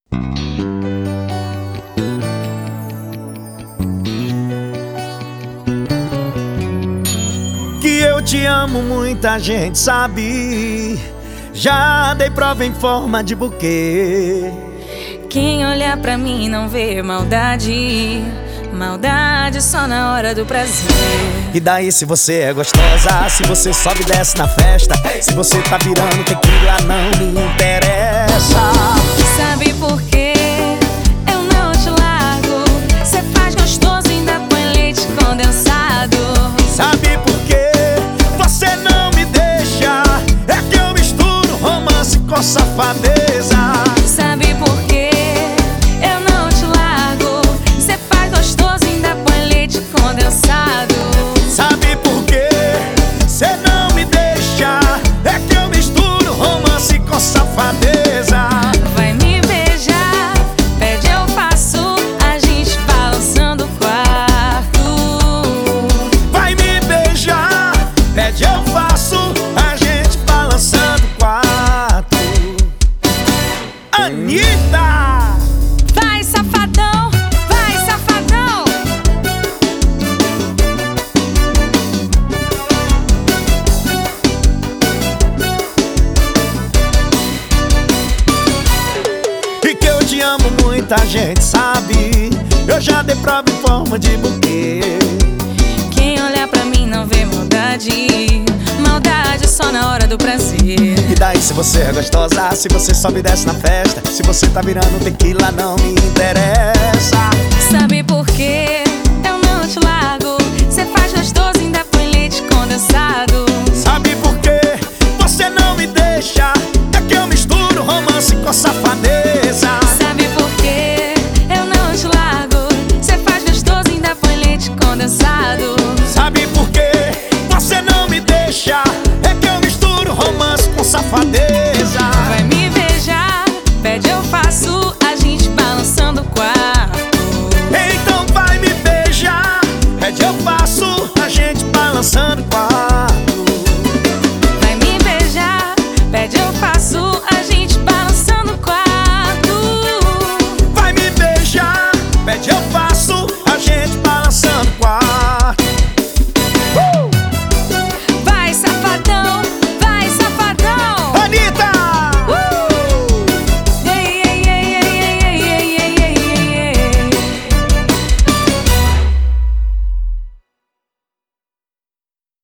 Que eu te amo, muita gente sabe. Já dei prova em forma de buquê. Quem olhar pra mim não vê maldade. Maldade só na hora do prazer. E daí se você é gostosa, se você sobe e desce na festa, se você tá virando tequila, não me interessa. Sabe por quê? Eu não te largo. Cê faz gostoso e ainda põe leite condensado. Sabe por quê? Você não me deixa. É que eu misturo romance com safadeza. Sabe por quê? Eu não te largo. Cê faz gostoso e ainda põe leite condensado. Sabe por quê? Cê não me deixa. É que eu misturo romance com safadeza. Vai me beijar, pede eu faço, a gente balançando o quarto. Vai me beijar, pede eu faço, a gente balançando o quarto. Anitta! Vai safadão, vai safadão. E que eu te amo, muita gente sabe. Eu já dei prova em forma de buquê. Quem olhar pra mim não vê maldade. Maldade só na hora do prazer. E daí se você é gostosa, se você sobe e desce na festa, se você tá virando tequila, não me interessa. Sabe por quê? Eu não te largo. Cê faz gostoso e ainda põe leite condensado. Sabe por quê? Você não me deixa. É que eu misturo romance com safadeza.